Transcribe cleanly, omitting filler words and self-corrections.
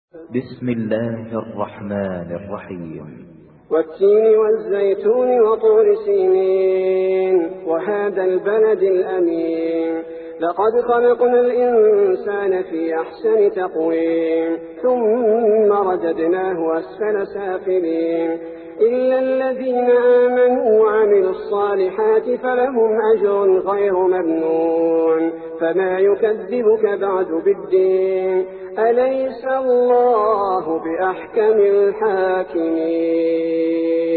بسم الله الرحمن الرحيم. والتين والزيتون وطور سينين وهذا البلد الأمين لقد خلقنا الإنسان في أحسن تقويم ثم رددناه أسفل سافلين إلا الذين آمنوا وعملوا الصالحات فلهم أجر غير ممنون فما يكذبك بعد بالدين أليس الله بأحكم الحاكمين.